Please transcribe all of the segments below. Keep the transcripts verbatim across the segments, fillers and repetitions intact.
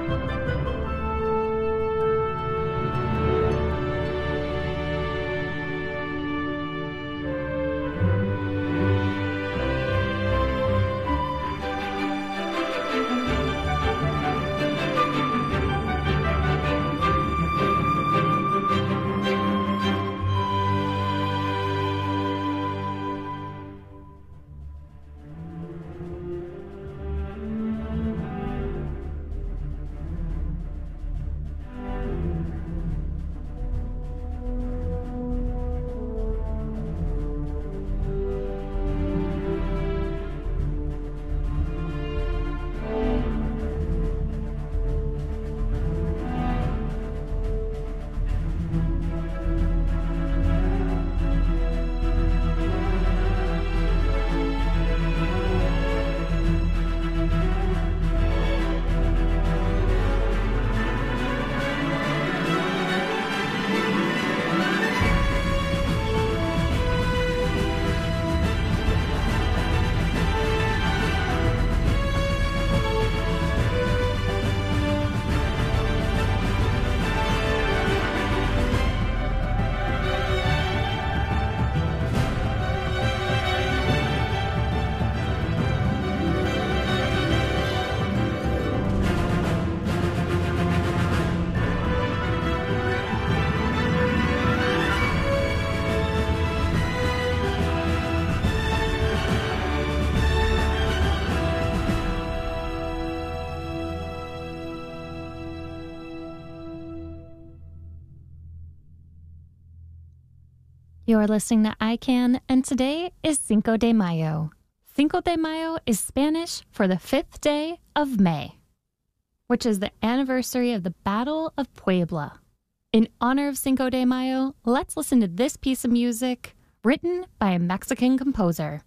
You're listening to I Can, and today is Cinco de Mayo. Cinco de Mayo is Spanish for the fifth day of May, which is the anniversary of the Battle of Puebla. In honor of Cinco de Mayo, let's listen to this piece of music written by a Mexican composer.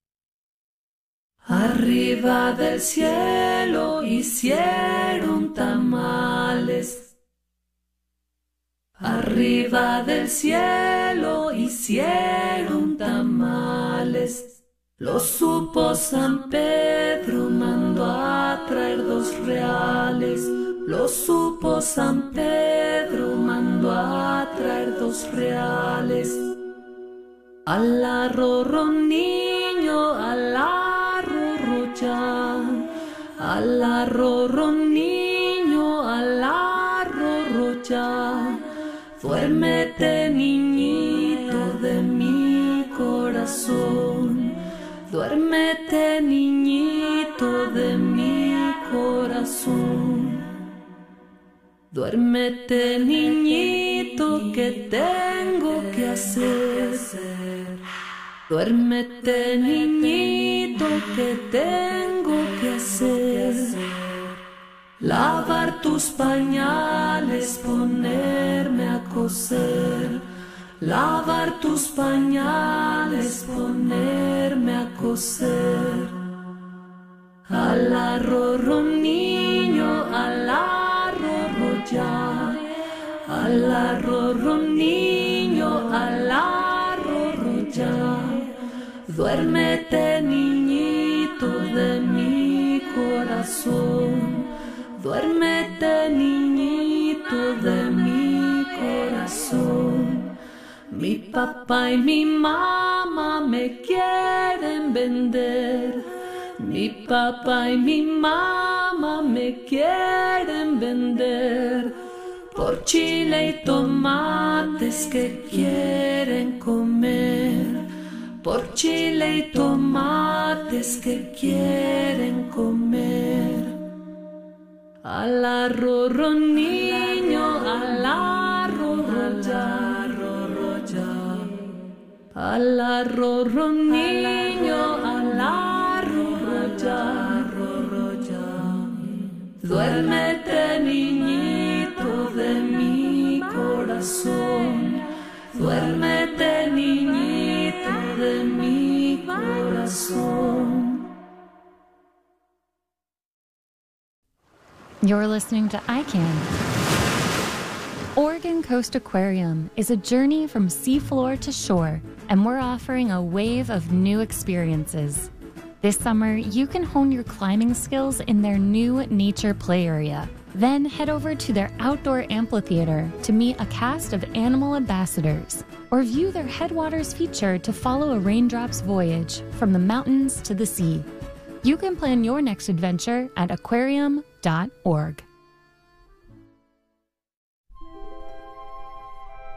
Arriba del cielo hicieron tamales. Arriba del cielo hicieron tamales. Lo supo San Pedro, mandó a traer dos reales. Lo supo San Pedro, mandó a traer dos reales. Al arrorro niño, al arrorro ya. Al arrorro niño, al arrorro ya. Duérmete, niñito de mi corazón. Duérmete, niñito de mi corazón. Duérmete, niñito, que tengo que hacer. Duérmete, niñito, que tengo que hacer. Lavar tus pañales, ponerme a coser. Lavar tus pañales, ponerme a coser. Al arrorro niño, al arrorro ya. Al arrorro niño, al arrorro ya. Duérmete, niñito de mi corazón. Duérmete, niñito de mi corazón. Mi papá y mi mamá me quieren vender. Mi papá y mi mamá me quieren vender. Por chile y tomates que quieren comer. Por chile y tomates que quieren comer. Al arrorro niño, al arrorro ya, arrorro ya. Al arrorro niño, al arrorro ya, arrorro ya. Duérmete, niñito de mi corazón. Duérmete, niñito de mi corazón. You're listening to I Can. Oregon Coast Aquarium is a journey from seafloor to shore, and we're offering a wave of new experiences. This summer, you can hone your climbing skills in their new nature play area, Then head over to their outdoor amphitheater to meet a cast of animal ambassadors, or view their Headwaters feature to follow a raindrop's voyage from the mountains to the sea. You can plan your next adventure at aquarium dot org.